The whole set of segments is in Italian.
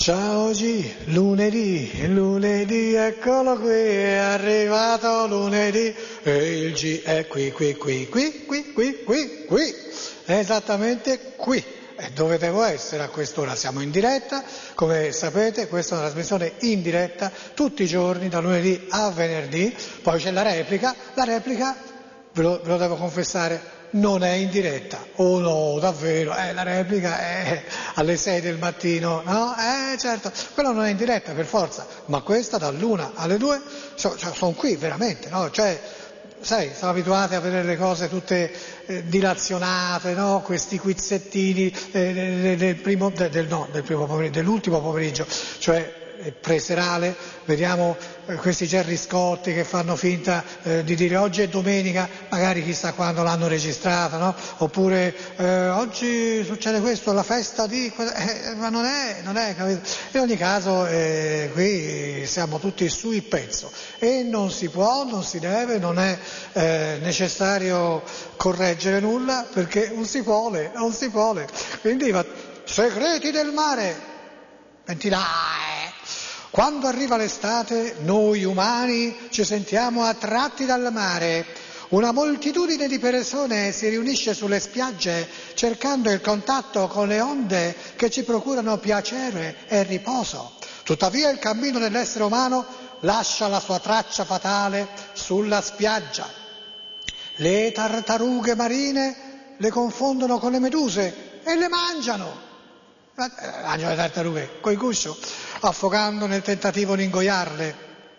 Ciao oggi, lunedì, eccolo qui, è arrivato lunedì e il G è qui, esattamente qui. E dove devo essere a quest'ora? Siamo in diretta, come sapete questa è una trasmissione in diretta tutti i giorni da lunedì a venerdì, poi c'è la replica, ve lo devo confessare, non è in diretta. Oh no, davvero, la replica è alle 6 del mattino, no? Certo, quello non è in diretta per forza, ma questa dall'1 alle 2 sono qui veramente, no? Cioè, sai, siamo abituati a vedere le cose tutte dilazionate, no? Questi quizzettini dell'ultimo pomeriggio, cioè preserale, vediamo questi Gerry Scotti che fanno finta di dire oggi è domenica, magari chissà quando l'hanno registrata, no? Oppure oggi succede questo, la festa di... ma non è, capito? In ogni caso qui siamo tutti sui pezzo e non si può, non si deve, non è necessario correggere nulla perché non si vuole. Quindi segreti del mare, ventilare. Quando arriva l'estate, noi umani ci sentiamo attratti dal mare. Una moltitudine di persone si riunisce sulle spiagge cercando il contatto con le onde che ci procurano piacere e riposo. Tuttavia il cammino dell'essere umano lascia la sua traccia fatale sulla spiaggia. Le tartarughe marine le confondono con le meduse e le mangiano. Mangiano le tartarughe coi guscio, affogando nel tentativo di ingoiarle.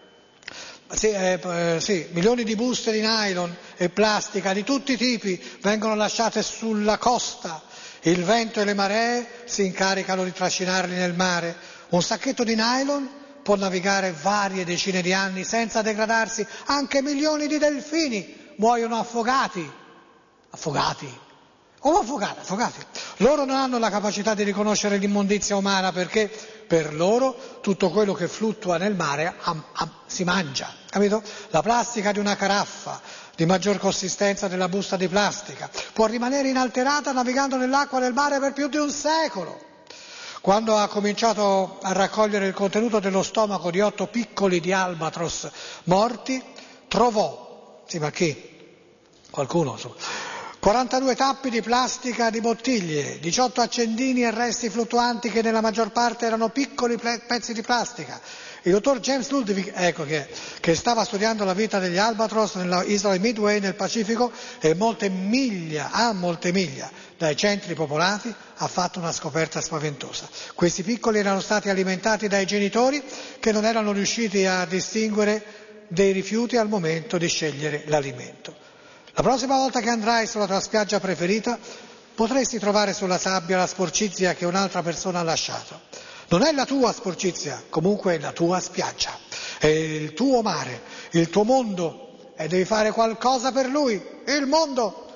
Sì, milioni di buste di nylon e plastica di tutti i tipi vengono lasciate sulla costa. Il vento e le maree si incaricano di trascinarli nel mare. Un sacchetto di nylon può navigare varie decine di anni senza degradarsi. Anche milioni di delfini muoiono affogati. Loro non hanno la capacità di riconoscere l'immondizia umana perché per loro tutto quello che fluttua nel mare si mangia, capito? La plastica di una caraffa di maggior consistenza della busta di plastica può rimanere inalterata navigando nell'acqua del mare per più di un secolo. Quando ha cominciato a raccogliere il contenuto dello stomaco di 8 piccoli di albatros morti, trovò, sì ma chi? Qualcuno insomma. 42 tappi di plastica di bottiglie, 18 accendini e resti fluttuanti che nella maggior parte erano piccoli pezzi di plastica. Il dottor James Ludwig, che stava studiando la vita degli albatros nella isola di Midway nel Pacifico e a molte miglia dai centri popolati, ha fatto una scoperta spaventosa. Questi piccoli erano stati alimentati dai genitori che non erano riusciti a distinguere dei rifiuti al momento di scegliere l'alimento. La prossima volta che andrai sulla tua spiaggia preferita potresti trovare sulla sabbia la sporcizia che un'altra persona ha lasciato. Non è la tua sporcizia, comunque è la tua spiaggia, è il tuo mare, il tuo mondo e devi fare qualcosa per lui. Il mondo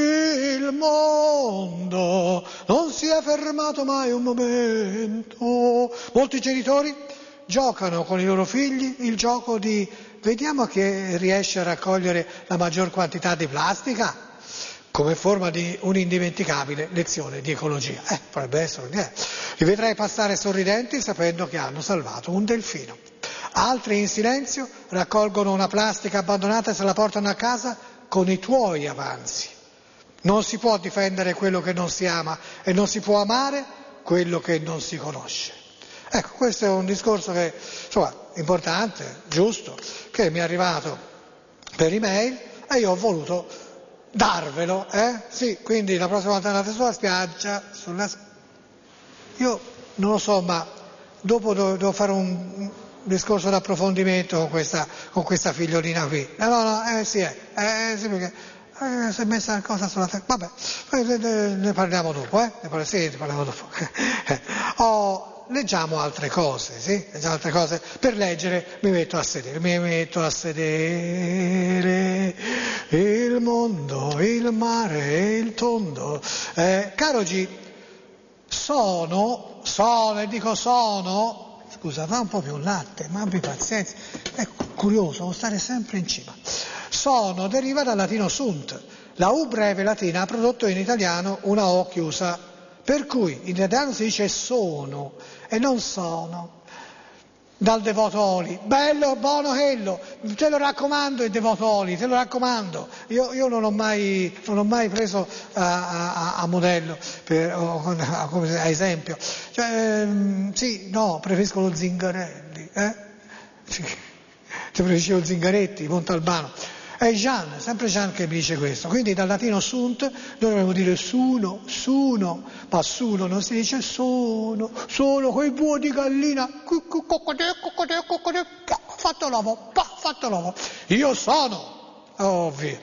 non si è fermato mai un momento. Molti genitori giocano con i loro figli il gioco di vediamo che riesce a raccogliere la maggior quantità di plastica come forma di un'indimenticabile lezione di ecologia. Potrebbe essere. Li vedrai passare sorridenti sapendo che hanno salvato un delfino. Altri in silenzio raccolgono una plastica abbandonata e se la portano a casa con i tuoi avanzi. Non si può difendere quello che non si ama e non si può amare quello che non si conosce. Questo è un discorso che, insomma, importante, giusto, che mi è arrivato per email e io ho voluto darvelo, Sì, quindi la prossima volta andate sulla spiaggia, io non lo so, ma dopo devo fare un discorso d'approfondimento con questa figliolina qui. Sì, perché si è messa una cosa sulla testa. Vabbè, ne parliamo dopo, ne parliamo dopo. Leggiamo altre cose, sì? Leggiamo altre cose. Per leggere mi metto a sedere, il mondo, il mare e il tondo. Caro G, sono, scusa, va un po' più in latte, ma abbi pazienza, è curioso, devo stare sempre in cima. Sono deriva dal latino sunt, la U breve latina ha prodotto in italiano una O chiusa. Per cui in italiano si dice sono e non sono. Dal Devoto Oli, bello, buono quello, te lo raccomando il Devoto Oli, te lo raccomando. Io non l'ho mai preso a modello, come a esempio. Cioè, sì, no, preferisco lo Zingarelli, Sì, ti preferisco lo Zingaretti, Montalbano. È Jean, sempre Jean che mi dice questo. Quindi dal latino sunt noi dovremmo dire suno, ma suno non si dice sono quei buoi di gallina, fatto l'uovo, io sono, ovvio.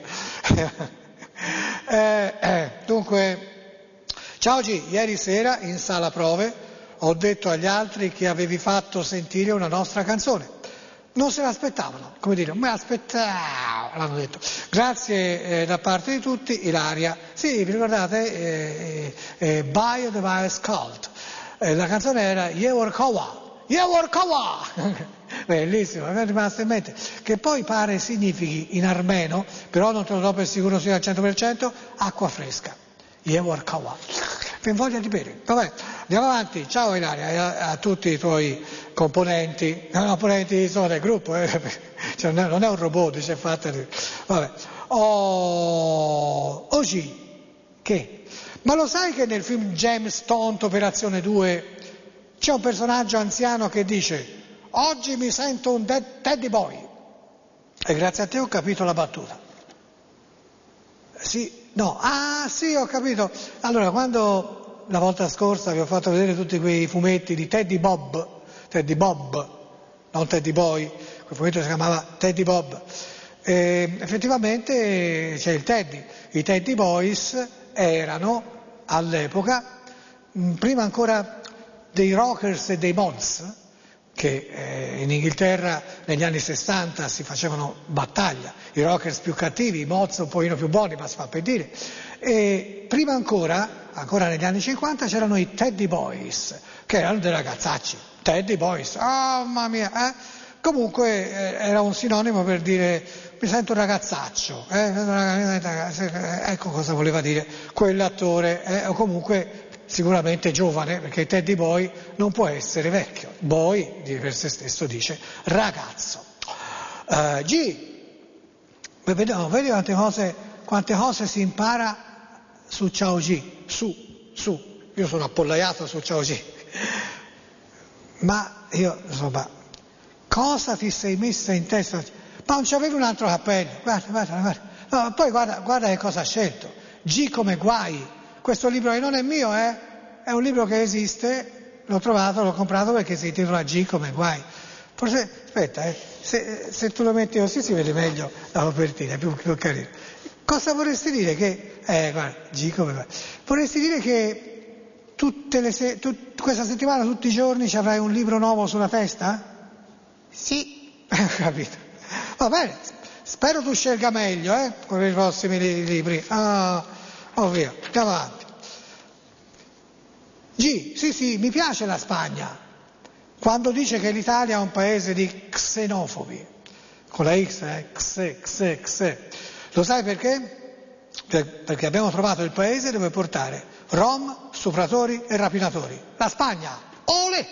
Dunque, ciao G, ieri sera in sala prove ho detto agli altri che avevi fatto sentire una nostra canzone. Non se l'aspettavano, come dire, me l'aspettavo, l'hanno detto. Grazie da parte di tutti, Ilaria. Sì, vi ricordate? Bio the Vice Cult. La canzone era Yeworkowa. Bellissimo, mi è rimasto in mente. Che poi pare significhi in armeno, però non te lo do per sicuro sia al 100%, acqua fresca. Yeworkowa. Mi voglia di bere. Vabbè, andiamo avanti. Ciao Ilaria, a tutti i tuoi componenti sono del gruppo, cioè, non è un robot, dice fateli. Vabbè. Oggi che? Ma lo sai che nel film James Bond Operazione 2 c'è un personaggio anziano che dice oggi mi sento un teddy boy, e grazie a te ho capito la battuta. Sì, no, sì, ho capito. Allora, quando la volta scorsa vi ho fatto vedere tutti quei fumetti di Teddy Bob, non Teddy Boy, quel fumetto si chiamava Teddy Bob, effettivamente c'è il Teddy. I Teddy Boys erano all'epoca, prima ancora dei rockers e dei mods, che in Inghilterra negli anni 60 si facevano battaglia, i rockers più cattivi, i mods un pochino più buoni, ma si fa per dire. E prima ancora negli anni 50 c'erano i Teddy Boys, che erano dei ragazzacci. Teddy Boys, oh mamma mia, Comunque era un sinonimo per dire mi sento un ragazzaccio, ecco cosa voleva dire quell'attore, o comunque sicuramente giovane, perché Teddy Boy non può essere vecchio, Boy per se stesso dice ragazzo. Vedi quante cose si impara su Ciao G, io sono appollaiato su Ciao G, ma io insomma, cosa ti sei messa in testa? Ma non c'avevi un altro cappello, guarda. No, poi guarda che cosa ha scelto, G come guai. Questo libro che non è mio, è un libro che esiste, l'ho comprato perché si intitola G come guai. Forse, aspetta, se tu lo metti così si vede meglio la copertina, è più carino. Cosa vorresti dire che, guarda, G come guai. Vorresti dire che questa settimana, tutti i giorni, ci avrai un libro nuovo sulla testa? Sì. Ho capito. Va bene, spero tu scelga meglio, con i prossimi libri. Via, andiamo avanti. Sì, mi piace la Spagna, quando dice che l'Italia è un paese di xenofobi, con la X, Lo sai perché? Perché abbiamo trovato il paese dove portare rom, stupratori e rapinatori. La Spagna, olè!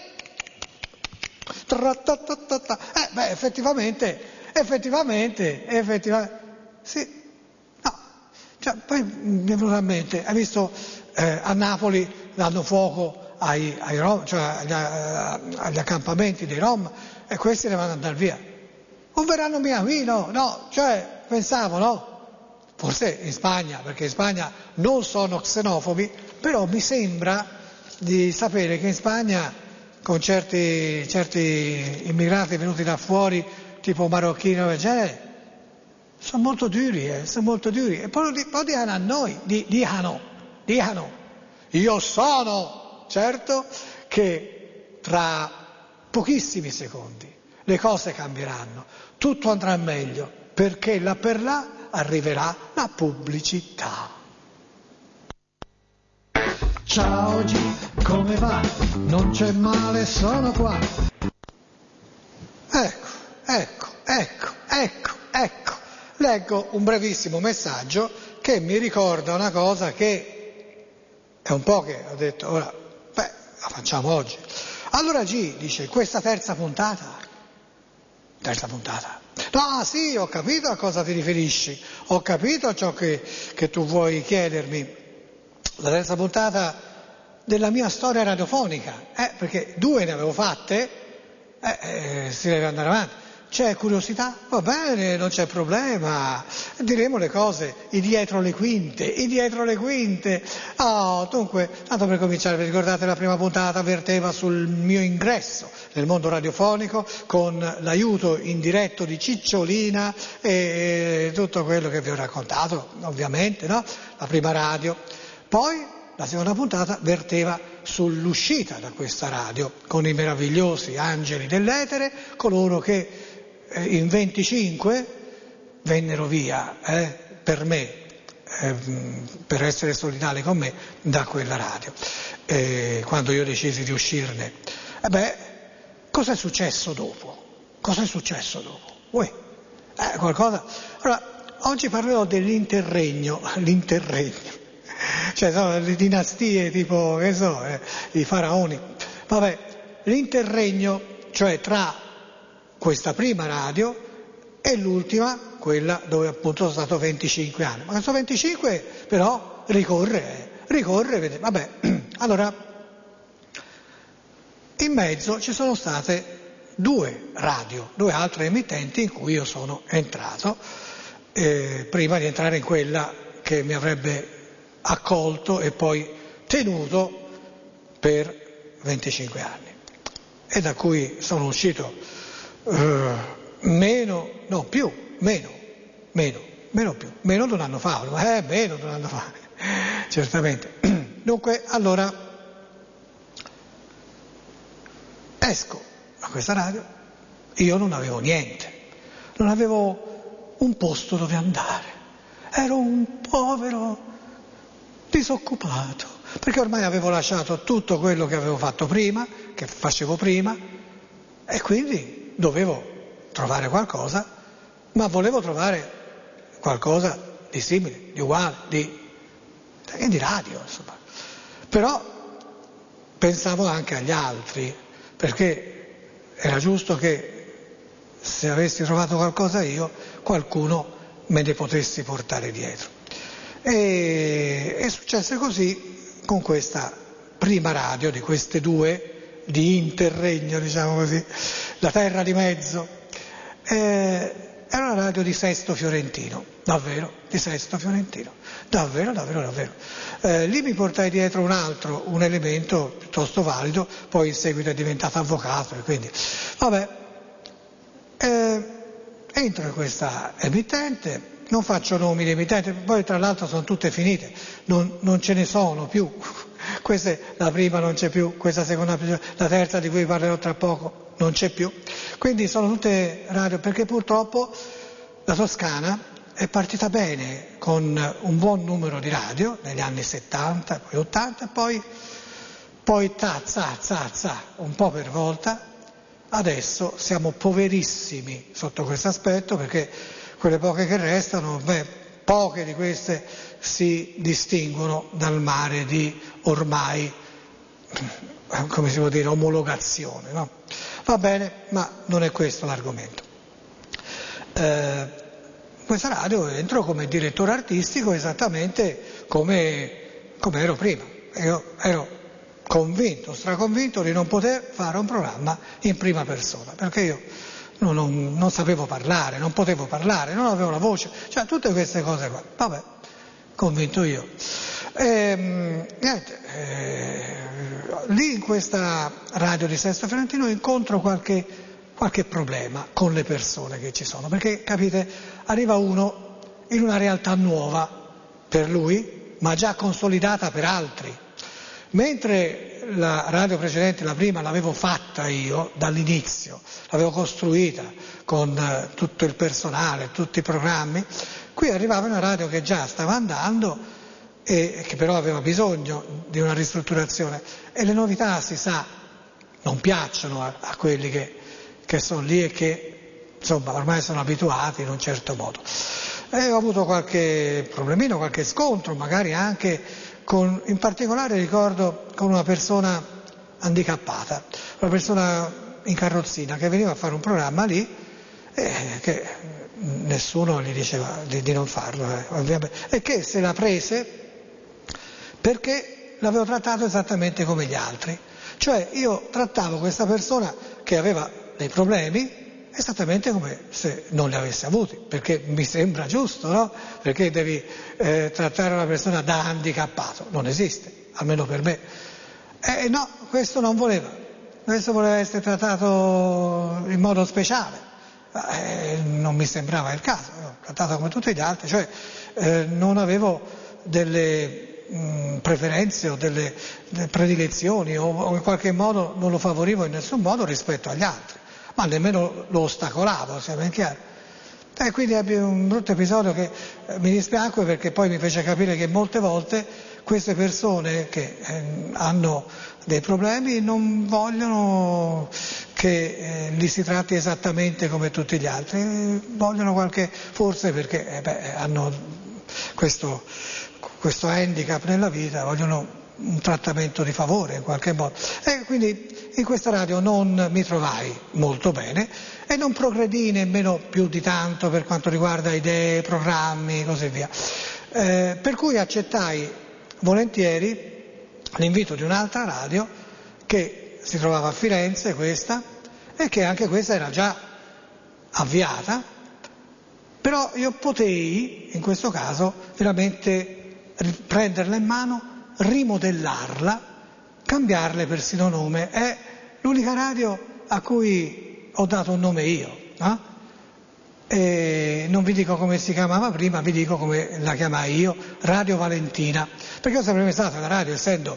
Effettivamente, sì. Cioè, poi mi è venuto in mente, hai visto a Napoli danno fuoco ai rom, cioè agli accampamenti dei rom, e questi ne vanno ad andare via. Non verranno via qui, no, cioè pensavo, no? Forse in Spagna, perché in Spagna non sono xenofobi, però mi sembra di sapere che in Spagna con certi immigrati venuti da fuori, tipo marocchini o del genere, sono molto duri. E poi dicono a noi, dicano, io sono certo che tra pochissimi secondi le cose cambieranno, tutto andrà meglio, perché là per là arriverà la pubblicità. Ciao G, come va? Non c'è male, sono qua. Ecco. Leggo un brevissimo messaggio che mi ricorda una cosa che È un po' che ho detto, ora, la facciamo oggi. Allora G dice, questa terza puntata. No, sì, ho capito a cosa ti riferisci, ho capito a ciò che tu vuoi chiedermi. La terza puntata della mia storia radiofonica, perché 2 ne avevo fatte, si deve andare avanti. C'è curiosità? Va bene, non c'è problema, diremo le cose, i dietro le quinte. Dunque, tanto per cominciare, vi ricordate la prima puntata verteva sul mio ingresso nel mondo radiofonico con l'aiuto indiretto di Cicciolina e tutto quello che vi ho raccontato, ovviamente, no? La prima radio. Poi la seconda puntata verteva sull'uscita da questa radio con i meravigliosi angeli dell'etere, coloro che in 25 vennero via per me, per essere solidali con me da quella radio. Quando io decisi di uscirne, cos'è successo dopo? Qualcosa? Allora, oggi parlerò dell'interregno, cioè sono le dinastie tipo, i faraoni. L'interregno, cioè tra questa prima radio e l'ultima, quella dove appunto sono stato 25 anni. Ma questo 25 però ricorre, allora, in mezzo ci sono state 2 radio, 2 altre emittenti in cui io sono entrato, prima di entrare in quella che mi avrebbe accolto e poi tenuto per 25 anni e da cui sono uscito meno di un anno fa, certamente. Dunque, allora, esco a questa radio, io non avevo niente, non avevo un posto dove andare, ero un povero disoccupato, perché ormai avevo lasciato tutto quello che avevo fatto prima, che facevo prima, e quindi dovevo trovare qualcosa, ma volevo trovare qualcosa di simile, di uguale, di radio, insomma. Però pensavo anche agli altri, perché era giusto che se avessi trovato qualcosa io, qualcuno me ne potessi portare dietro. E successe così con questa prima radio, di queste 2 di interregno, diciamo così, la terra di mezzo. Era una radio di Sesto Fiorentino, davvero. Lì mi portai dietro un elemento piuttosto valido, poi in seguito è diventato avvocato, e quindi, entro in questa emittente, non faccio nomi di emittenti, poi tra l'altro sono tutte finite, non ce ne sono più. La prima non c'è più, questa seconda, la terza di cui parlerò tra poco non c'è più. Quindi sono tutte radio, perché purtroppo la Toscana è partita bene con un buon numero di radio negli anni 70, poi 80, poi un po' per volta. Adesso siamo poverissimi sotto questo aspetto, perché quelle poche che restano, poche di queste si distinguono dal mare di ormai, come si può dire, omologazione, no? Va bene, ma non è questo l'argomento. Questa radio entro come direttore artistico esattamente come ero prima. Io ero straconvinto di non poter fare un programma in prima persona, perché io non sapevo parlare, non potevo parlare, non avevo la voce, cioè tutte queste cose qua. Convinto io. Lì in questa radio di Sesto Fiorentino incontro qualche problema con le persone che ci sono, perché capite, arriva uno in una realtà nuova per lui, ma già consolidata per altri. Mentre la radio precedente, la prima, l'avevo fatta io dall'inizio, l'avevo costruita con tutto il personale, tutti i programmi, qui arrivava una radio che già stava andando e che però aveva bisogno di una ristrutturazione, e le novità, si sa, non piacciono a quelli che sono lì e che insomma ormai sono abituati in un certo modo. E ho avuto qualche problemino, qualche scontro, magari anche in particolare ricordo con una persona handicappata, una persona in carrozzina che veniva a fare un programma lì che nessuno gli diceva di non farlo, ovviamente, e che se la prese perché l'avevo trattato esattamente come gli altri. Cioè io trattavo questa persona che aveva dei problemi esattamente come se non li avesse avuti, perché mi sembra giusto, no? Perché devi trattare una persona da handicappato? Non esiste, almeno per me. No, questo non voleva, questo voleva essere trattato in modo speciale. Non mi sembrava il caso, ero trattato come tutti gli altri, cioè non avevo delle preferenze o delle predilezioni o in qualche modo non lo favorivo in nessun modo rispetto agli altri, ma nemmeno lo ostacolavo, sia ben chiaro. E quindi ebbi un brutto episodio che mi dispiacque perché poi mi fece capire che molte volte queste persone che hanno dei problemi non vogliono che li si tratti esattamente come tutti gli altri, vogliono forse perché hanno questo handicap nella vita, vogliono un trattamento di favore in qualche modo. E quindi in questa radio non mi trovai molto bene e non progredii nemmeno più di tanto per quanto riguarda idee, programmi e così via. Per cui accettai volentieri l'invito di un'altra radio che si trovava a Firenze, questa, e che anche questa era già avviata, però io potei in questo caso veramente prenderla in mano, rimodellarla, cambiarle persino nome. È l'unica radio a cui ho dato un nome io, no? E non vi dico come si chiamava prima, vi dico come la chiamai io, Radio Valentina, perché ho sempre pensato che la radio, essendo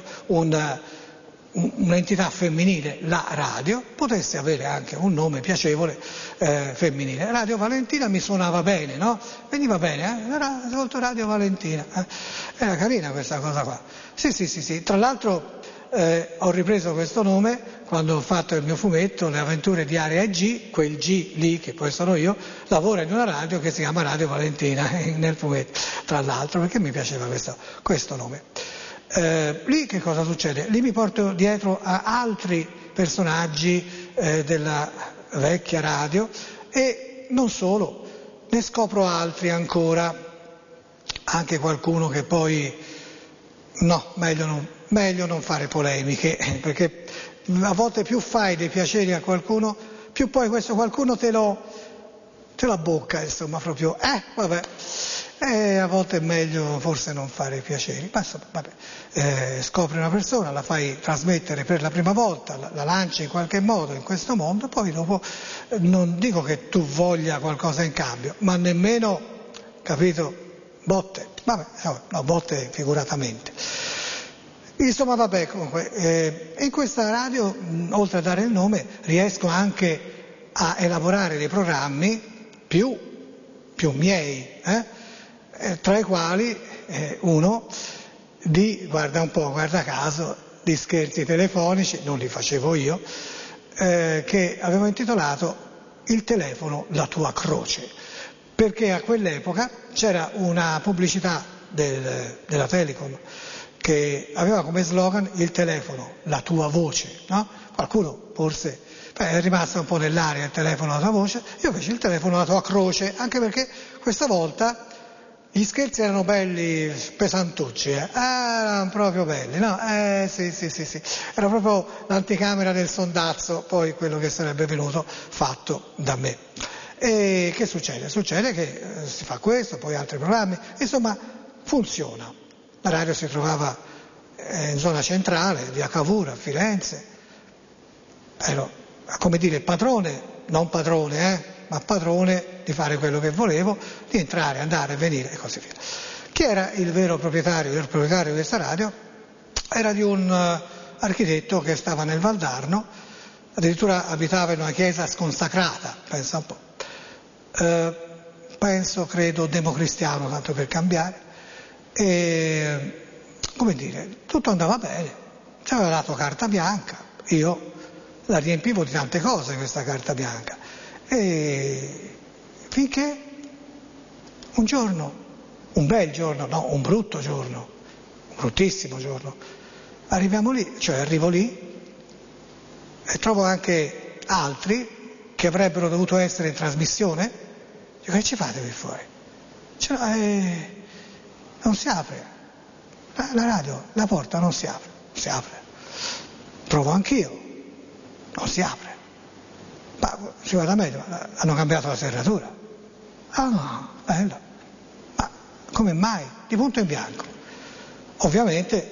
un'entità femminile, la radio, potesse avere anche un nome piacevole femminile. Radio Valentina mi suonava bene, no? Veniva bene, era ascolto Radio Valentina, era carina questa cosa qua. Sì. Tra l'altro ho ripreso questo nome quando ho fatto il mio fumetto Le avventure di Area G, quel G lì che poi sono io, lavora in una radio che si chiama Radio Valentina nel fumetto, tra l'altro, perché mi piaceva questo nome. Lì che cosa succede? Lì mi porto dietro a altri personaggi della vecchia radio e non solo, ne scopro altri ancora, anche qualcuno che poi no, meglio non fare polemiche, perché a volte più fai dei piaceri a qualcuno, più poi questo qualcuno te la bocca, insomma, proprio, vabbè. A volte è meglio forse non fare piaceri, ma insomma, vabbè, scopri una persona, la fai trasmettere per la prima volta, la lanci in qualche modo in questo mondo, poi dopo non dico che tu voglia qualcosa in cambio, ma nemmeno, capito, botte, no, botte figuratamente. Insomma, vabbè, comunque, in questa radio, oltre a dare il nome, riesco anche a elaborare dei programmi più miei, tra i quali uno guarda caso, di scherzi telefonici, non li facevo io, che avevo intitolato Il telefono, la tua croce, perché a quell'epoca c'era una pubblicità della Telecom che aveva come slogan il telefono, la tua voce, no? Qualcuno forse è rimasto un po' nell'aria il telefono, la tua voce, io feci il telefono, la tua croce, anche perché questa volta gli scherzi erano belli pesantucci, erano proprio belli, no? Sì, era proprio l'anticamera del sondazzo, poi quello che sarebbe venuto fatto da me. E che succede? Succede che si fa questo, poi altri programmi, insomma funziona. La radio si trovava in zona centrale, via Cavour, a Firenze. Ero, come dire, padrone, non padrone, ma padrone di fare quello che volevo, di entrare, andare, venire e così via. Chi era il vero proprietario? Il proprietario di questa radio era di un architetto che stava nel Valdarno, addirittura abitava in una chiesa sconsacrata, pensa un po'. Credo democristiano, tanto per cambiare. E, come dire, tutto andava bene, ci aveva dato carta bianca, io la riempivo di tante cose questa carta bianca, e finché un giorno, un bel giorno, no, un brutto giorno, bruttissimo giorno. Arriviamo lì, cioè arrivo lì e trovo anche altri che avrebbero dovuto essere in trasmissione. Dico, che ci fate qui fuori? Non si apre. La radio, la porta non si apre. Si apre. Provo anch'io. Non si apre. Ma si guarda meglio, hanno cambiato la serratura. Ah no, bello. Ma come mai? Di punto in bianco. Ovviamente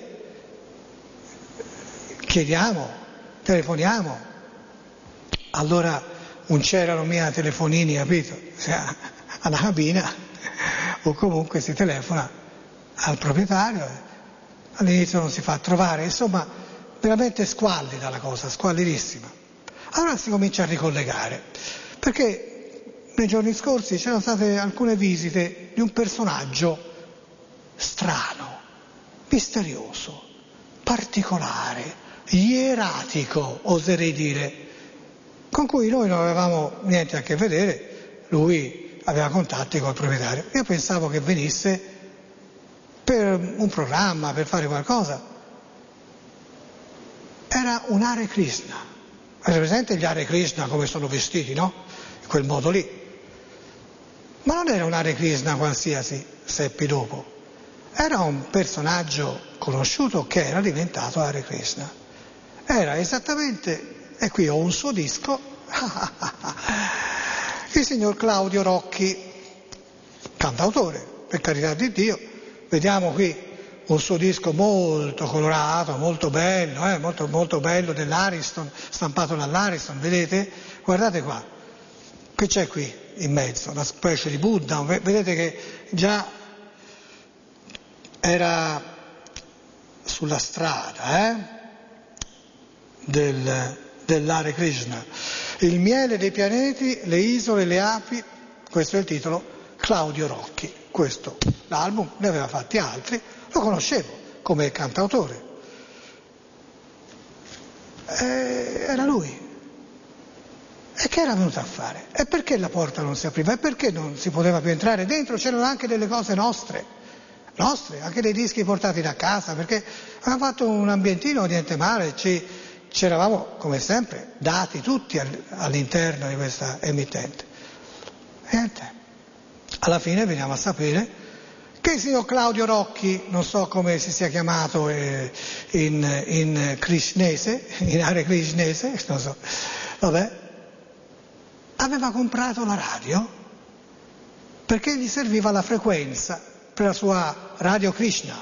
chiediamo, telefoniamo. Allora non c'erano mica telefonini, capito? Alla cabina o comunque si telefona al proprietario, all'inizio non si fa trovare, insomma veramente squallida la cosa, squallidissima. Allora si comincia a ricollegare, perché nei giorni scorsi c'erano state alcune visite di un personaggio strano, misterioso, particolare, ieratico, oserei dire, con cui noi non avevamo niente a che vedere, lui aveva contatti col proprietario. Io pensavo che venisse per un programma, per fare qualcosa. Era un Hare Krishna. Avete presente gli Hare Krishna come sono vestiti, no? In quel modo lì. Ma non era un Hare Krishna qualsiasi, seppi dopo. Era un personaggio conosciuto che era diventato Hare Krishna. Era esattamente, e qui ho un suo disco, il signor Claudio Rocchi, cantautore, per carità di Dio. Vediamo qui un suo disco molto colorato, molto bello, molto, molto bello, dell'Ariston, stampato dall'Ariston, vedete? Guardate qua, che c'è qui in mezzo, una specie di Buddha, vedete che già era sulla strada dell'Hare Krishna. Il miele dei pianeti, le isole, le api, questo è il titolo, Claudio Rocchi. Questo, l'album, ne aveva fatti altri, lo conoscevo come cantautore. Era lui. E che era venuto a fare? E perché la porta non si apriva? E perché non si poteva più entrare? Dentro c'erano anche delle cose nostre, anche dei dischi portati da casa, perché avevamo fatto un ambientino, niente male, ci eravamo, come sempre, dati tutti all'interno di questa emittente. Niente. Alla fine veniamo a sapere che il signor Claudio Rocchi, non so come si sia chiamato in krishnese, in Hare Krishnese, non so, vabbè, aveva comprato la radio perché gli serviva la frequenza per la sua Radio Krishna,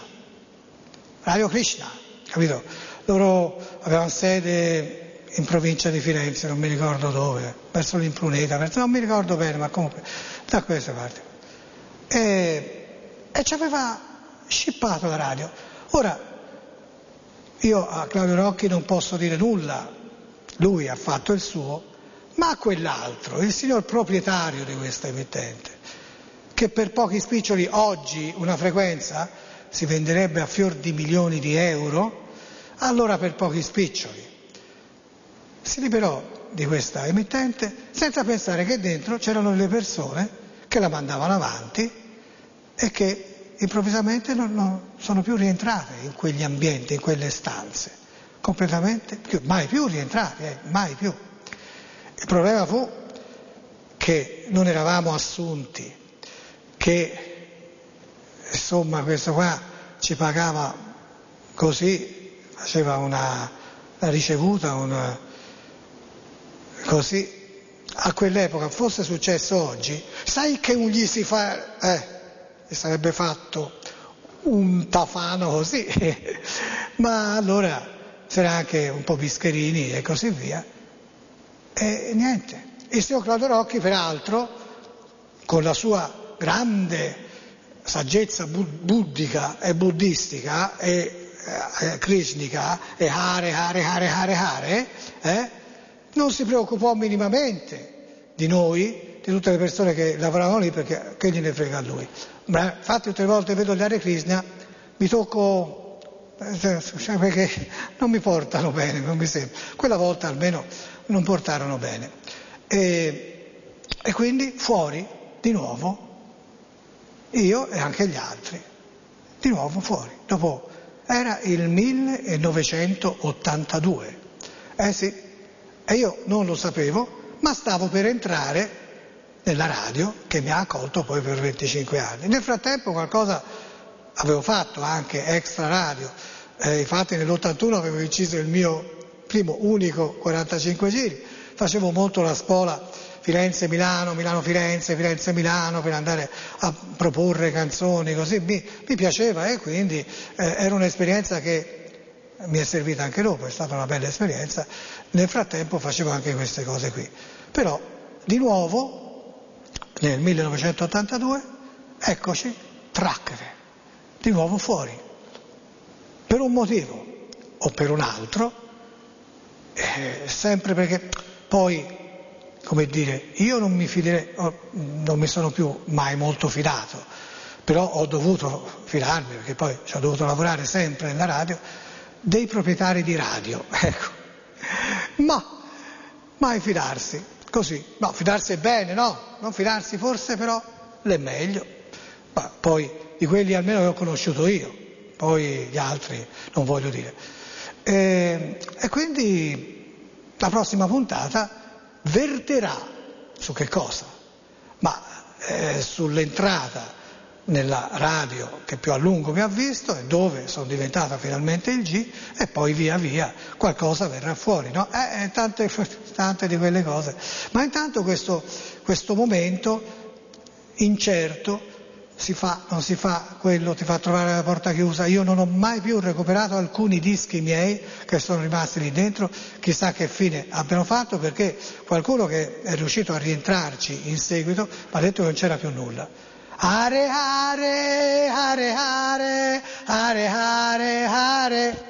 capito? Loro avevano sede in provincia di Firenze, non mi ricordo dove, verso l'Impruneta, non mi ricordo bene, ma comunque da queste parti. E ci aveva scippato la radio. Ora, io a Claudio Rocchi non posso dire nulla, lui ha fatto il suo, ma a quell'altro, il signor proprietario di questa emittente, che per pochi spiccioli oggi una frequenza si venderebbe a fior di milioni di euro, allora per pochi spiccioli si liberò di questa emittente senza pensare che dentro c'erano delle persone che la mandavano avanti e che improvvisamente non sono più rientrate in quegli ambienti, in quelle stanze, completamente, mai più rientrate, mai più. Il problema fu che non eravamo assunti, che insomma questo qua ci pagava così, faceva una ricevuta, così. A quell'epoca fosse successo oggi, sai che non gli si fa, gli sarebbe fatto un tafano così, ma allora c'era anche un po' Bischerini e così via, e niente. Il signor Claudio Rocchi, peraltro, con la sua grande saggezza buddhica e buddistica e krishnica e hare, non si preoccupò minimamente di noi, di tutte le persone che lavoravano lì, perché che gliene frega a lui. Ma infatti tutte le volte vedo gli Hare Krishna mi tocco, perché non mi portano bene, non mi sembra. Quella volta almeno non portarono bene. E quindi fuori, di nuovo, io e anche gli altri, di nuovo fuori. Dopo Era il 1982. Sì, e io non lo sapevo, ma stavo per entrare nella radio che mi ha accolto poi per 25 anni. Nel frattempo qualcosa avevo fatto anche extra radio, infatti nell'81 avevo inciso il mio primo unico 45 giri, facevo molto la spola Firenze-Milano, Milano-Firenze, Firenze-Milano per andare a proporre canzoni, così mi piaceva e quindi era un'esperienza che mi è servita anche dopo, è stata una bella esperienza. Nel frattempo facevo anche queste cose qui. Però di nuovo nel 1982 eccoci, tracchete, di nuovo fuori, per un motivo o per un altro, sempre perché poi, come dire, io non mi sono più mai molto fidato, però ho dovuto fidarmi, perché poi ci ho dovuto lavorare sempre nella radio, dei proprietari di radio, ecco. Ma mai fidarsi, così, no, fidarsi è bene, no? Non fidarsi forse però l'è meglio, ma poi di quelli almeno che ho conosciuto io, poi gli altri non voglio dire. E quindi la prossima puntata verterà su che cosa? Ma sull'entrata nella radio che più a lungo mi ha visto e dove sono diventata finalmente il G e poi via via qualcosa verrà fuori, no? Tante di quelle cose. Ma intanto questo momento incerto, si fa, non si fa, quello ti fa trovare la porta chiusa. Io non ho mai più recuperato alcuni dischi miei che sono rimasti lì dentro, chissà che fine abbiano fatto, perché qualcuno che è riuscito a rientrarci in seguito mi ha detto che non c'era più nulla. Hare Hare, Hare Hare, Hare Hare, Hare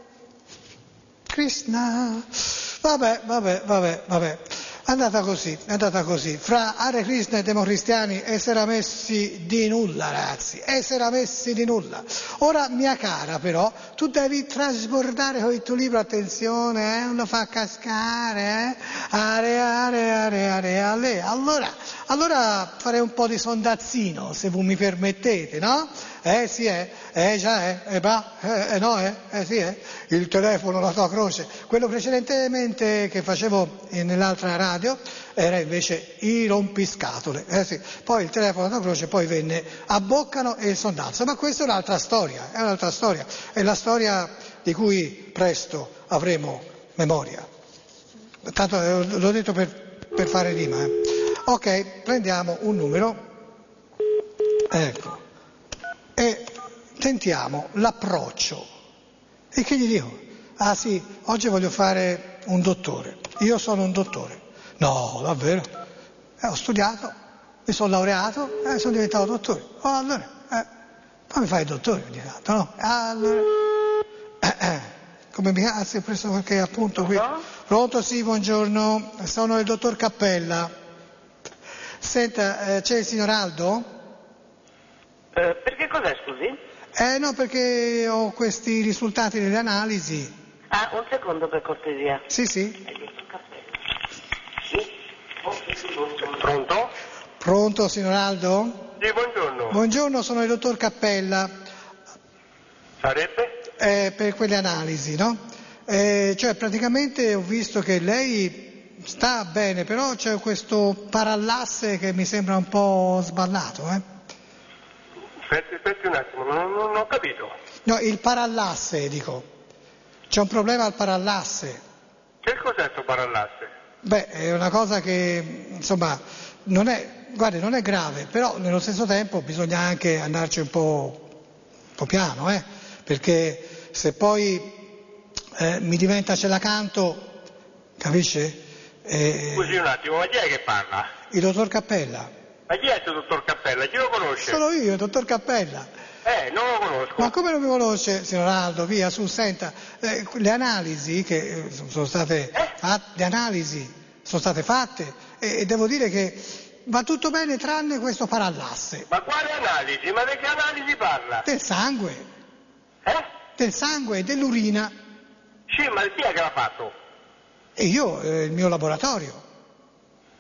Krishna. Vabbè. È andata così. Fra Hare Krishna e democristiani s'era messi di nulla, ragazzi, s'era messi di nulla. Ora, mia cara, però, tu devi trasbordare con il tuo libro, attenzione, non lo fa cascare, Hare Hare. Allora farei un po' di sondazzino, se voi mi permettete, no? Sì, il telefono, la tua croce. Quello precedentemente che facevo nell'altra radio era invece i rompiscatole, sì. Poi il telefono, la tua croce, poi venne Abboccano e il sondazzo. Ma questa è un'altra storia, è la storia di cui presto avremo memoria. Tanto l'ho detto per fare rima. Ok, prendiamo un numero, ecco. E tentiamo l'approccio. E che gli dico? Ah sì, oggi voglio fare un dottore. Io sono un dottore. No, davvero? Ho studiato, mi sono laureato e sono diventato dottore. Oh, allora, poi mi fai il dottore ogni tanto, no? Allora, come mi ha preso qualche appunto qui? Pronto? Sì, buongiorno, sono il dottor Cappella. Senta, c'è il signor Aldo? Perché cos'è, scusi? No, perché ho questi risultati delle analisi. Ah, un secondo per cortesia. Sì. Sì? Pronto? Pronto, signor Aldo? Sì, buongiorno. Buongiorno, sono il dottor Cappella. Sarebbe? Per quelle analisi, no? Cioè, praticamente ho visto che lei sta bene, però c'è questo parallasse che mi sembra un po' sballato, Aspetti un attimo, non ho capito. No, il parallasse, dico. C'è un problema al parallasse. Che cos'è questo parallasse? Beh, è una cosa che, insomma, non è grave, però nello stesso tempo bisogna anche andarci un po' piano, perché se poi mi diventa ce la canto, capisce? Scusi un attimo, ma chi è che parla? Il dottor Cappella. Ma chi è questo dottor Cappella? Chi lo conosce? Sono io, il dottor Cappella. Non lo conosco. Ma come non mi conosce, signor Aldo? Via, su, senta, le analisi che sono state fatte e devo dire che va tutto bene tranne questo parallasse. Ma quale analisi? Ma di che analisi parla? Del sangue. Del sangue e dell'urina. Sì, ma chi è che l'ha fatto? E io, il mio laboratorio.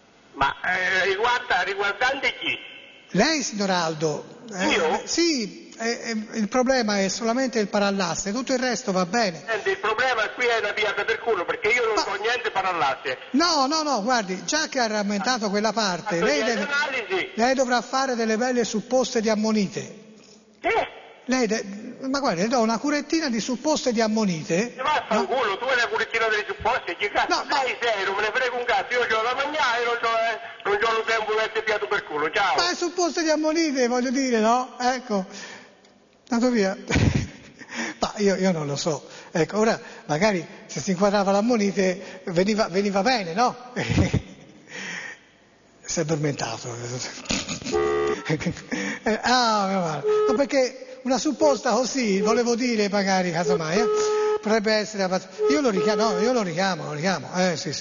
Ma riguardante chi? Lei, signor Aldo? Io? Sì, il problema è solamente il parallasse, tutto il resto va bene. Senti, il problema qui è una pianta per culo, perché io non so niente parallasse. No, guardi, già che ha rammentato quella parte, Analisi. lei dovrà fare delle belle supposte di ammonite. Ma guardi, le do una curettina di supposte di ammonite. Ma fanculo, tu hai la curettina delle supposte, che cazzo sei, non me ne frega un cazzo, io ho da mangiare, non ho lo tempo di essere piatto per culo, ciao. Ma è supposte di ammonite, voglio dire, no? Ecco, andato via. Ma io non lo so, ecco, ora magari se si inquadrava l'ammonite veniva bene, no? Si è addormentato. No, perché una supposta così, volevo dire magari, casomai, potrebbe essere abbastanza... Io lo richiamo. Sì.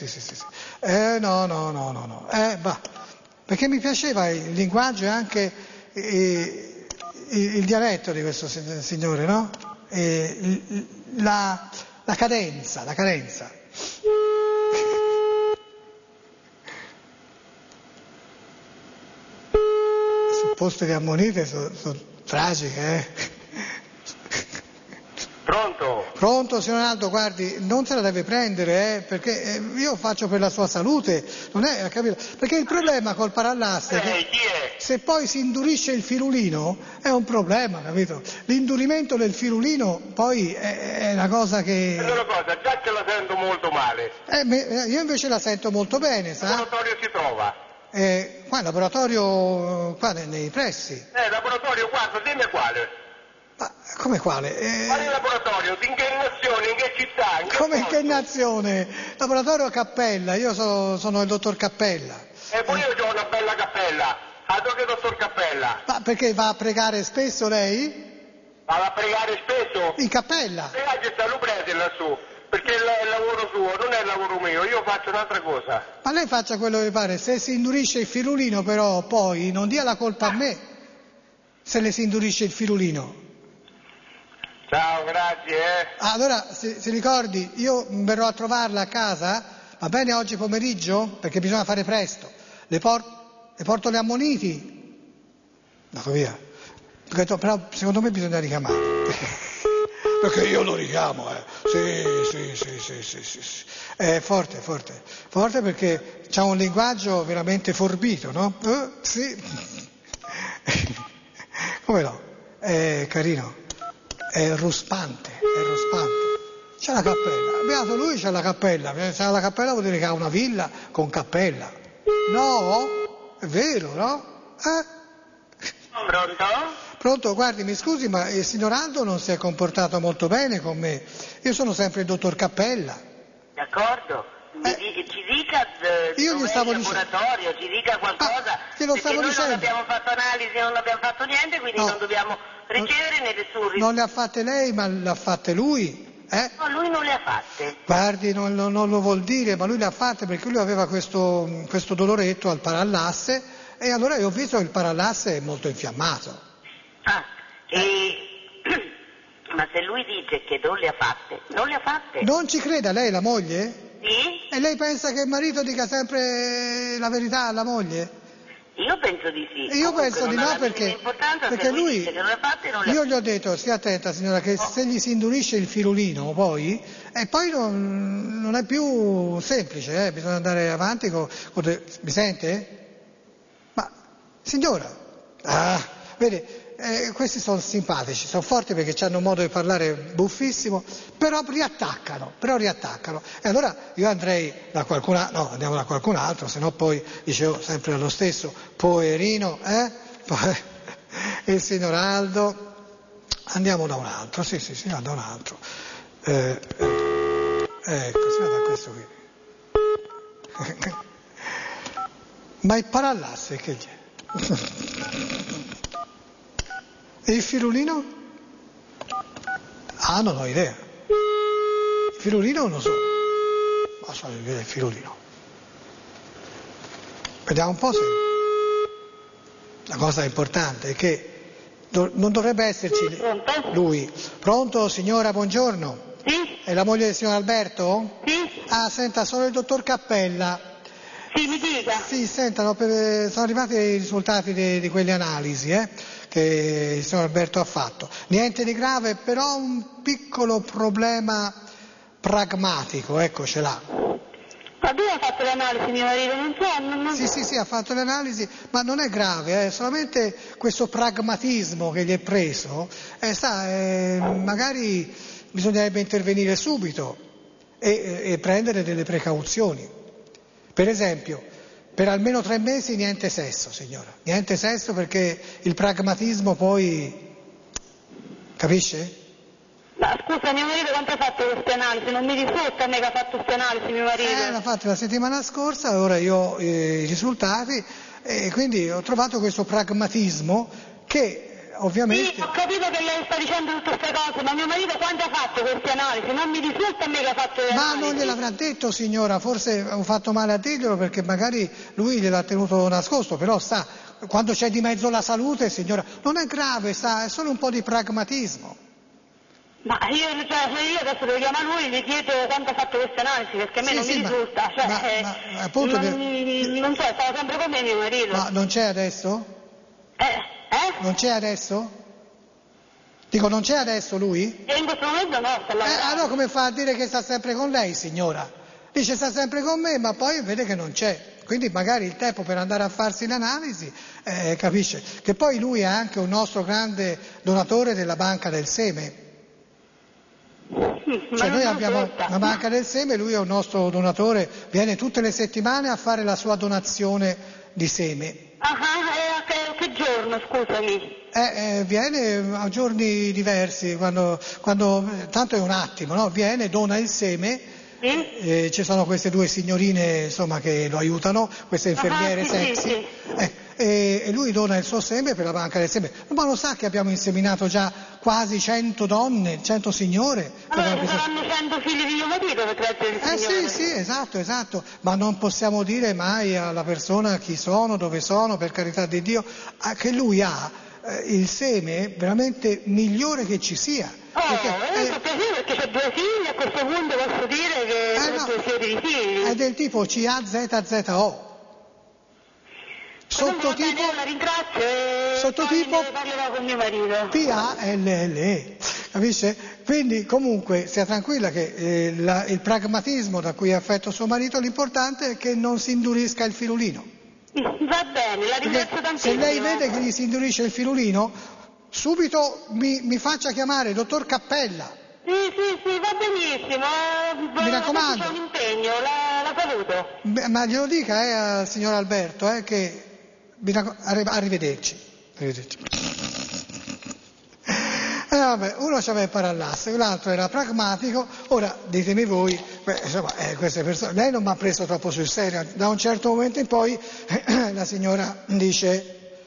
No. Perché mi piaceva il linguaggio e anche il dialetto di questo signore, no? La cadenza. Supposte di ammonite sono tragiche, Pronto, signor Aldo, guardi, non se la deve prendere, perché io faccio per la sua salute, non è, capito? Perché il problema col parallasse è che se poi si indurisce il firulino è un problema, capito? L'indurimento del firulino poi è una cosa che... È una cosa, già che la sento molto male. Io invece la sento molto bene, sa? Il laboratorio si trova? Qua in laboratorio, qua nei pressi. Laboratorio, guarda, dimmi quale. Ma come quale? Quale laboratorio? In che nazione? In che città? In che nazione? Laboratorio Cappella, io sono il dottor Cappella. E poi io ho una bella cappella. Altro che dottor Cappella. Ma perché va a pregare spesso lei? Va a pregare spesso? In cappella? Che sta Luprete lassù. Perché è il lavoro suo, non è il lavoro mio, io faccio un'altra cosa. Ma lei faccia quello che pare, se si indurisce il firulino però poi non dia la colpa a me, se le si indurisce il firulino. Ciao, grazie. Allora, si ricordi, io verrò a trovarla a casa, va bene oggi pomeriggio? Perché bisogna fare presto. Le porto le ammoniti? Andato via. Però secondo me bisogna richiamare. Perché io lo richiamo, Sì. Forte perché c'ha un linguaggio veramente forbito, no? Sì. Come no? È carino, è ruspante. C'è la cappella, beato lui c'ha la cappella, vuol dire che ha una villa con cappella. No? È vero, no? Pronto, guardi, mi scusi, ma il signor Aldo non si è comportato molto bene con me. Io sono sempre il dottor Cappella. D'accordo, ci dica io gli stavo il laboratorio, ci dica qualcosa. Glielo stavo noi dicendo. Non abbiamo fatto analisi, non abbiamo fatto niente, quindi non dobbiamo ricevere nessun risultato. Non le ha fatte lei, ma le ha fatte lui. No, lui non le ha fatte. Guardi, non lo vuol dire, ma lui le ha fatte perché lui aveva questo doloretto al parallasse e allora io ho visto che il parallasse è molto infiammato. Ma se lui dice che non le ha fatte. Non ci creda lei, la moglie? Sì? E lei pensa che il marito dica sempre la verità alla moglie? Io penso di sì. Io penso di no perché lui, dice che non le ha fatte, non le io gli ho detto, stia attenta signora, che se gli si indurisce il firulino poi non è più semplice, bisogna andare avanti mi sente? Ma signora, vede, questi sono simpatici, sono forti perché hanno un modo di parlare buffissimo, però riattaccano. E allora io andrei da andiamo da qualcun altro, se no poi dicevo sempre allo stesso, poverino, il signor Aldo, andiamo da un altro, sì, da un altro. Ecco, si va da questo qui. Ma il parallasse che c'è? E il firulino? Non ho idea. Il firulino non lo so. Ma so il firulino. Vediamo un po' se... La cosa importante è che non dovrebbe esserci lui. Pronto, signora, buongiorno? Sì? È la moglie del signor Alberto? Sì? Senta, sono il dottor Cappella. Sì, mi dica. Sì, sentano, sono arrivati i risultati di quelle analisi che il signor Alberto ha fatto. Niente di grave, però un piccolo problema pragmatico, ecco, ce l'ha. Ma dove ha fatto le analisi mio marito? Non so, Sì, ha fatto le analisi, ma non è grave, è solamente questo pragmatismo che gli è preso, magari bisognerebbe intervenire subito e prendere delle precauzioni. Per esempio, per almeno 3 mesi niente sesso, signora, niente sesso perché il pragmatismo poi, capisce? Ma scusa, mio marito quanto ha fatto queste analisi? Non mi risulta a me che ha fatto queste analisi mio marito. L'ha fatto la settimana scorsa, ora io ho i risultati e quindi ho trovato questo pragmatismo che ovviamente... Sì, ho capito che lei sta dicendo tutte queste cose, ma mio marito quando ha fatto queste analisi? Non mi risulta a me che ha fatto le analisi. Ma non gliel'avrà detto, signora, forse ho fatto male a dirglielo perché magari lui gliel'ha tenuto nascosto, però quando c'è di mezzo la salute, signora, non è grave, è solo un po' di pragmatismo. Ma io adesso devo chiamare lui e gli chiedo quanto ha fatto queste analisi, perché a me non mi risulta, appunto non so, stava sempre con me mio marito. Ma non c'è adesso? Non c'è adesso? Dico, non c'è adesso lui? E in questo momento no, sta lavorando. Allora come fa a dire che sta sempre con lei, signora? Dice sta sempre con me, ma poi vede che non c'è. Quindi magari il tempo per andare a farsi l'analisi, capisce? Che poi lui è anche un nostro grande donatore della banca del seme. Cioè noi abbiamo la banca del seme, lui è un nostro donatore, viene tutte le settimane a fare la sua donazione di seme. E a che giorno, scusami? Viene a giorni diversi, quando tanto è un attimo, no? Viene, dona il seme, ci sono queste 2 signorine insomma che lo aiutano, queste infermiere sexy. E lui dona il suo seme per la banca del seme. Ma lo sa che abbiamo inseminato già quasi 100 donne, 100 signore? Allora saranno 100 figli di mio marito per grazie al Signore. Sì, esatto, ma non possiamo dire mai alla persona chi sono, dove sono, per carità di Dio, che lui ha il seme veramente migliore che ci sia. Mi fa piacere perché c'ho 2 figli, a questo punto posso dire che sono 2 serie di figli. È del tipo CAZZO. Sottotipo parlerò con mio marito. PALLE, capisce? Quindi comunque sia tranquilla che il pragmatismo da cui è affetto suo marito, l'importante è che non si indurisca il firulino. Va bene, la ringrazio tantissimo. Se lei vede che gli si indurisce il firulino, subito mi faccia chiamare il dottor Cappella. Sì, va benissimo. Mi raccomando. C'è un impegno, la saluto. Ma glielo dica al signor Alberto che arrivederci. Vabbè, uno c'aveva il parallasse, l'altro era pragmatico. Ora ditemi voi, insomma, queste persone, lei non mi ha preso troppo sul serio. Da un certo momento in poi la signora dice,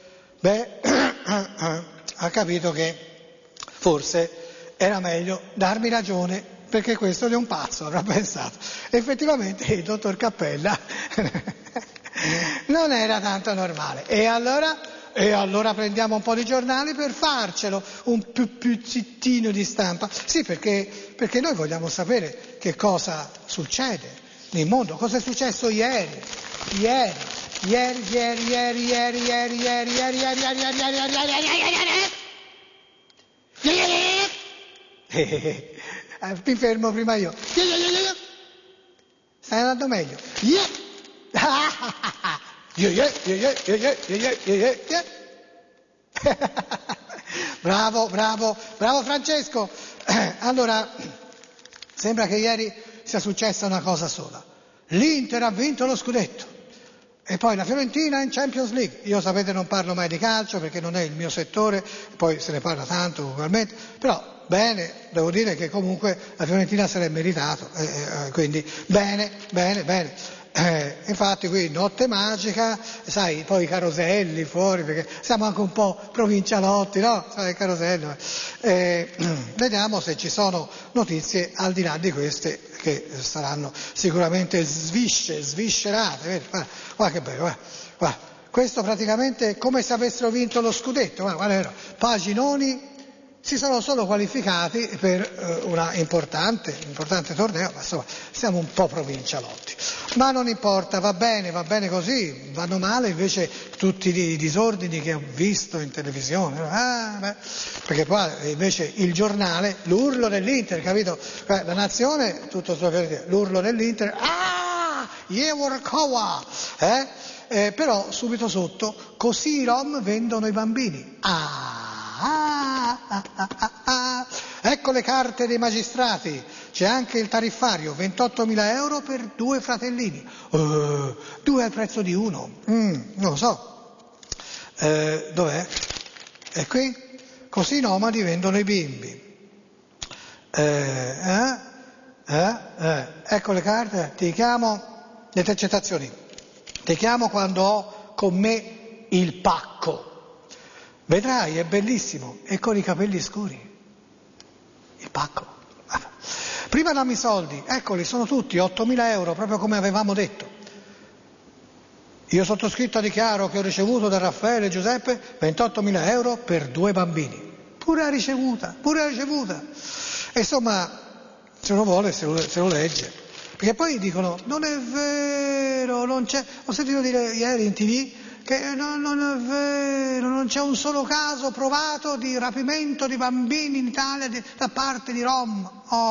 ha capito che forse era meglio darmi ragione, perché questo è un pazzo, avrà pensato. Effettivamente il dottor Cappella non era tanto normale. E allora prendiamo un po' di giornali per farcelo, un pizzittino di stampa. Sì, perché noi vogliamo sapere che cosa succede nel mondo, cosa è successo ieri. Mi fermo prima io. Stai andando meglio. Bravo Francesco. Allora, sembra che ieri sia successa una cosa sola. L'Inter ha vinto lo scudetto e poi la Fiorentina in Champions League. Io sapete non parlo mai di calcio perché non è il mio settore, poi se ne parla tanto ugualmente, però bene, devo dire che comunque la Fiorentina se l'è meritato, quindi bene. Infatti qui notte magica, sai, poi i caroselli fuori, perché siamo anche un po' provincialotti, no? Sai, i caroselli. Vediamo se ci sono notizie al di là di queste che saranno sicuramente sviscerate. Guarda che bello, guarda. Questo praticamente è come se avessero vinto lo scudetto, guarda, paginoni si sono solo qualificati per una importante torneo, ma insomma siamo un po' provincialotti. Ma non importa, va bene così, vanno male invece tutti i disordini che ho visto in televisione, perché poi invece il giornale, l'urlo dell'Inter, capito? La nazione, tutto l'urlo dell'Inter, Yewarkowa, però subito sotto, così i Rom vendono i bambini. Ecco le carte dei magistrati, c'è anche il tariffario, 28.000 euro per 2 fratellini, 2 al prezzo di uno, non lo so, dov'è? È qui? Così i nomadi vendono i bimbi, ecco le carte, ti chiamo, le intercettazioni, ti chiamo quando ho con me il pacco. Vedrai, è bellissimo, e con i capelli scuri. Il pacco. Prima dammi i soldi, eccoli, sono tutti, 8.000 euro, proprio come avevamo detto. Io sottoscritto dichiaro che ho ricevuto da Raffaele e Giuseppe 28.000 euro per 2 bambini. Pure la ricevuta. E insomma, se uno vuole, se lo legge. Perché poi dicono, non è vero, non c'è. Ho sentito dire ieri in TV che non è vero, non c'è un solo caso provato di rapimento di bambini in Italia da parte di Rom.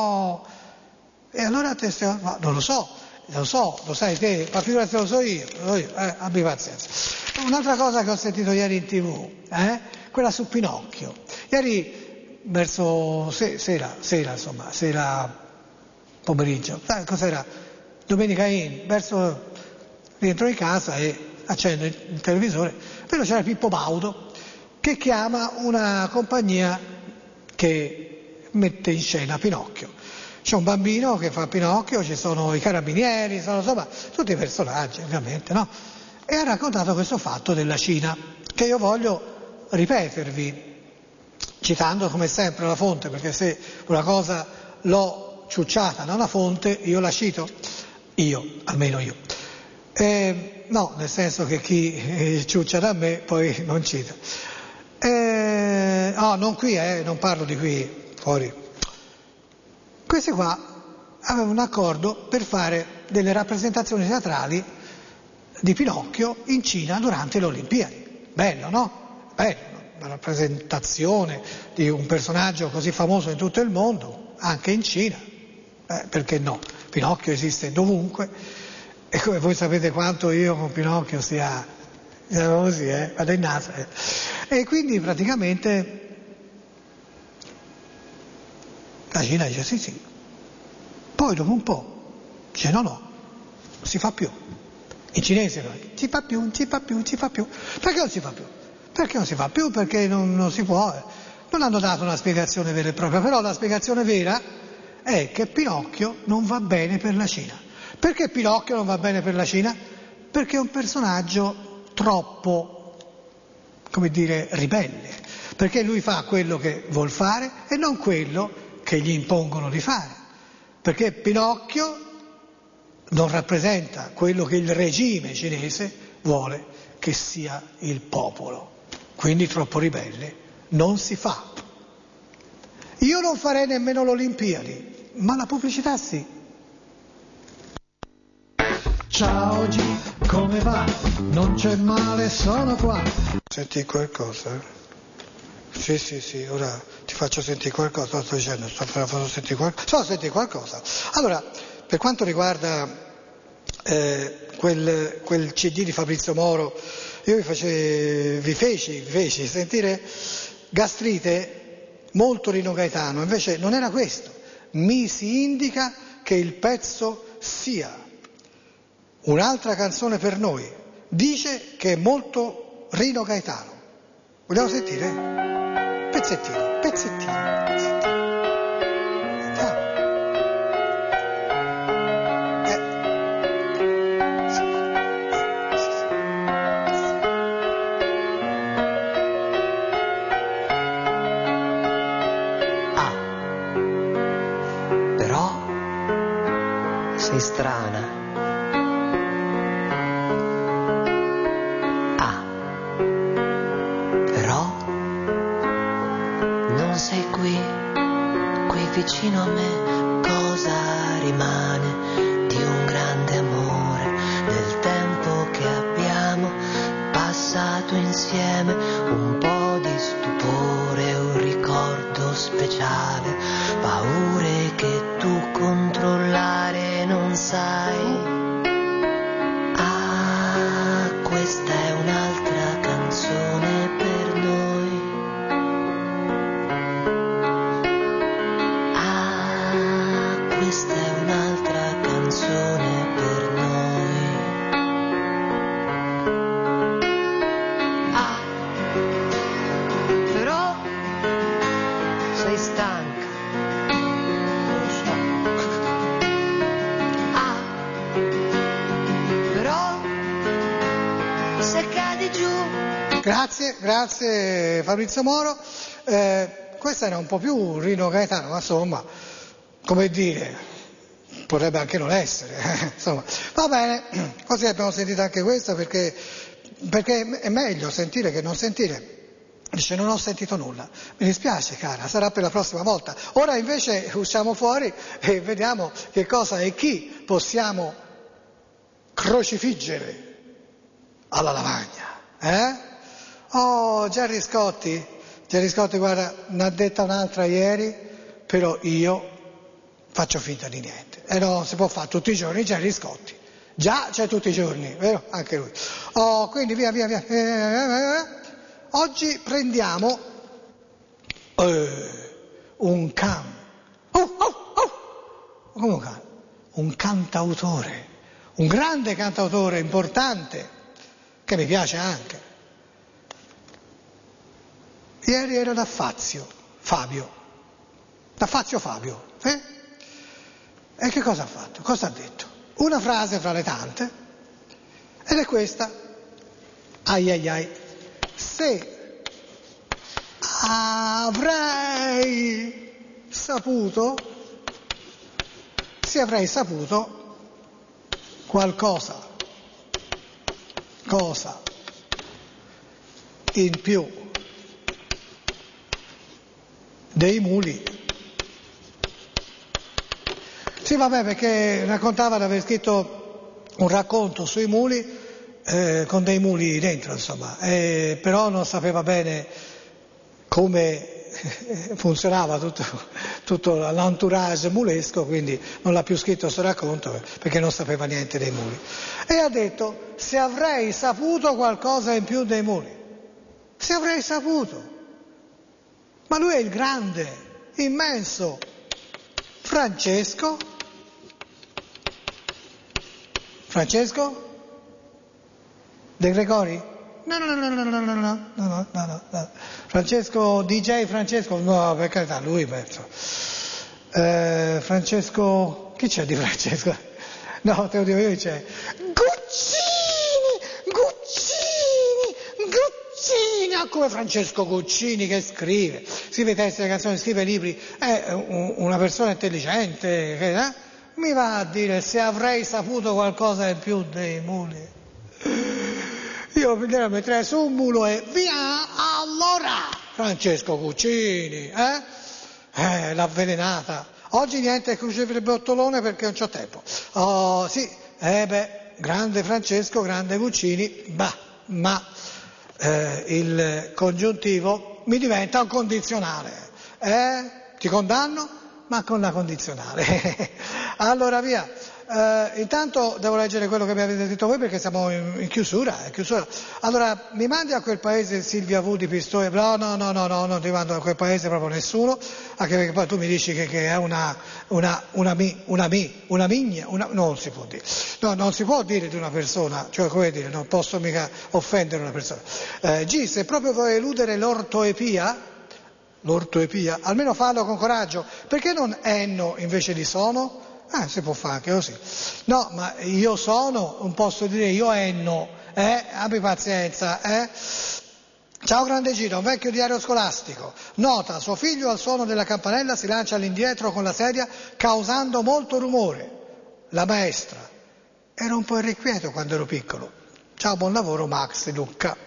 E allora no, non lo so, lo sai te, ma figurati lo so io, abbi pazienza. Un'altra cosa che ho sentito ieri in TV, quella su Pinocchio. Ieri verso sera pomeriggio, sai cos'era? Domenica verso rientro in casa e accendo il televisore, però c'era Pippo Baudo che chiama una compagnia che mette in scena Pinocchio. C'è un bambino che fa Pinocchio, ci sono i carabinieri, insomma tutti i personaggi ovviamente, no? E ha raccontato questo fatto della Cina, che io voglio ripetervi, citando come sempre la fonte, perché se una cosa l'ho ciucciata da una fonte, io la cito, almeno io. No, nel senso che chi ciuccia da me poi non cita. Non qui, non parlo di qui, fuori. Questi qua avevano un accordo per fare delle rappresentazioni teatrali di Pinocchio in Cina durante le Olimpiadi. Bello, no? Bello, una rappresentazione di un personaggio così famoso in tutto il mondo, anche in Cina. Perché no? Pinocchio esiste dovunque. E come voi sapete quanto io con Pinocchio sia così, vado in naso. E quindi praticamente la Cina dice sì. Poi dopo un po' dice no, non si fa più. In cinese non si fa più. Perché non si fa più? Perché non si fa più? Perché non si può. Non hanno dato una spiegazione vera e propria, però la spiegazione vera è che Pinocchio non va bene per la Cina. Perché Pinocchio non va bene per la Cina? Perché è un personaggio troppo, ribelle. Perché lui fa quello che vuol fare e non quello che gli impongono di fare. Perché Pinocchio non rappresenta quello che il regime cinese vuole che sia il popolo. Quindi troppo ribelle non si fa. Io non farei nemmeno le Olimpiadi, ma la pubblicità sì. Ciao G, come va? Non c'è male, sono qua. Senti qualcosa? Sì, ora ti faccio sentire qualcosa, sto dicendo, sto facendo sentire qualcosa. Senti qualcosa. Allora, per quanto riguarda quel CD di Fabrizio Moro, io vi feci sentire Gastrite molto Rino Gaetano, invece non era questo. Mi si indica che il pezzo sia un'altra canzone per noi, dice che è molto Rino Gaetano. Vogliamo sentire? Pezzettino. Però sei strana. Sei vicino a me, cosa rimane di un grande amore, del tempo che abbiamo passato insieme, un po' di stupore, un ricordo speciale, paure che tu controllare non sai. Ah, questa è un'altra canzone per noi. Ah, questa è un'altra canzone per noi. Ah, però sei stanca. Lo so. Ah, però se cadi giù. Grazie Fabrizio Moro. Questa era un po' più Rino Gaetano, ma insomma, come dire, potrebbe anche non essere. Insomma, va bene, così abbiamo sentito anche questa perché è meglio sentire che non sentire. Dice non ho sentito nulla, mi dispiace cara, sarà per la prossima volta. Ora invece usciamo fuori e vediamo che cosa e chi possiamo crocifiggere alla lavagna. Oh, Gerry Scotti, guarda, ne ha detta un'altra ieri, però io faccio finta di niente. E non si può fare tutti i giorni Gerry Scotti. Già c'è tutti i giorni, vero? Anche lui. Oh, quindi via. Oggi prendiamo un can. Come un can? Un cantautore, un grande cantautore importante, che mi piace anche. Ieri era da Fazio Fabio. E che cosa ha fatto? Cosa ha detto? Una frase fra le tante, ed è questa. Ai. Se avrei saputo qualcosa, cosa in più dei muli. Sì, vabbè, perché raccontava di aver scritto un racconto sui muli, con dei muli dentro, insomma, però non sapeva bene come funzionava tutto l'entourage mulesco, quindi non l'ha più scritto questo racconto perché non sapeva niente dei muli. E ha detto, se avrei saputo qualcosa in più dei muli, se avrei saputo. Ma lui è il grande, immenso Francesco De Gregori? No. Francesco, DJ Francesco, no, per carità, lui penso. Francesco, chi c'è di Francesco? No, te lo dico io, c'è Guccini, come Francesco Guccini che scrive testi di canzoni, scrive libri, è una persona intelligente, mi va a dire se avrei saputo qualcosa in più dei muli. Io mi metterei su un mulo e via, allora, Francesco Guccini, l'avvelenata. Oggi niente crucifibrottolone perché non c'ho tempo. Oh, sì, grande Francesco, grande Guccini, ma il congiuntivo mi diventa un condizionale. Ti condanno, ma con la condizionale. Allora via. Intanto devo leggere quello che mi avete detto voi perché siamo in chiusura. Allora, mi mandi a quel paese Silvia V di Pistoia? No, non ti mando a quel paese proprio nessuno, anche perché poi tu mi dici che è una migna, non si può dire. No, non si può dire di una persona, cioè come dire, non posso mica offendere una persona. Se proprio vuoi eludere l'ortoepia, almeno fallo con coraggio, perché non enno invece di sono? Si può fare anche così. No, ma io sono, non posso dire io enno, abbi pazienza, Ciao grande Gino, un vecchio diario scolastico. Nota, suo figlio al suono della campanella si lancia all'indietro con la sedia causando molto rumore. La maestra. Era un po' irrequieto quando ero piccolo. Ciao, buon lavoro Max di Lucca.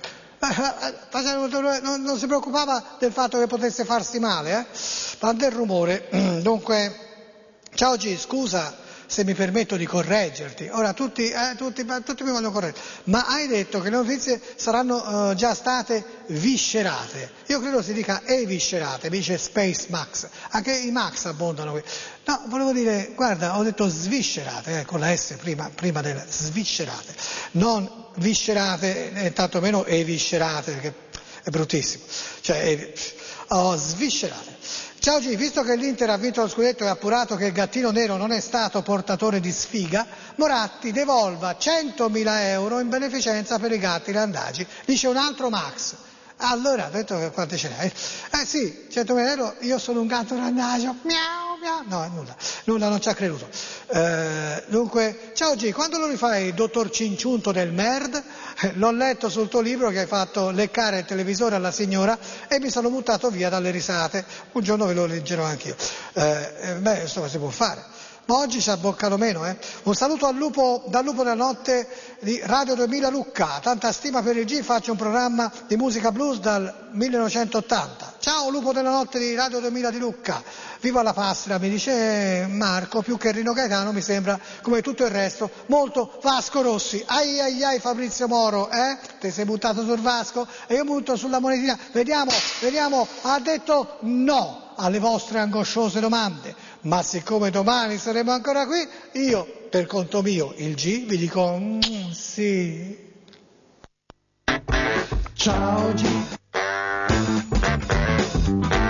Non si preoccupava del fatto che potesse farsi male, ma del rumore. Dunque, ciao G, scusa se mi permetto di correggerti. Ora tutti mi vogliono correggere, ma hai detto che le notizie saranno già state viscerate. Io credo si dica eviscerate, dice Space Max. Anche i Max abbondano qui. No, volevo dire, guarda, ho detto sviscerate, con la S prima del sviscerate, non viscerate, tantomeno eviscerate, perché è bruttissimo. Cioè, sviscerate. Ciao G, visto che l'Inter ha vinto lo scudetto e ha appurato che il gattino nero non è stato portatore di sfiga, Moratti devolva 100.000 euro in beneficenza per i gatti randagi, dice un altro Max. Allora, ho detto che quante ce n'hai? Sì, 100.000 euro, io sono un gatto randagio, miau, miau. No, nulla, non ci ha creduto. Dunque, ciao G, quando lo rifai Dottor Cinciunto del Merd? L'ho letto sul tuo libro che hai fatto leccare il televisore alla signora e mi sono buttato via dalle risate. Un giorno ve lo leggerò anch'io. Insomma, si può fare. Ma oggi ci abboccano meno, Un saluto dal lupo della notte di Radio 2000 Lucca. Tanta stima per il G, faccio un programma di musica blues dal 1980. Ciao lupo della notte di Radio 2000 di Lucca. Viva la Pastra, mi dice Marco, più che Rino Gaetano mi sembra, come tutto il resto, molto Vasco Rossi. Ai Fabrizio Moro, Ti sei buttato sul Vasco e io butto sulla monetina. Vediamo, ha detto no alle vostre angosciose domande. Ma siccome domani saremo ancora qui, io, per conto mio, il G, vi dico sì. Ciao G.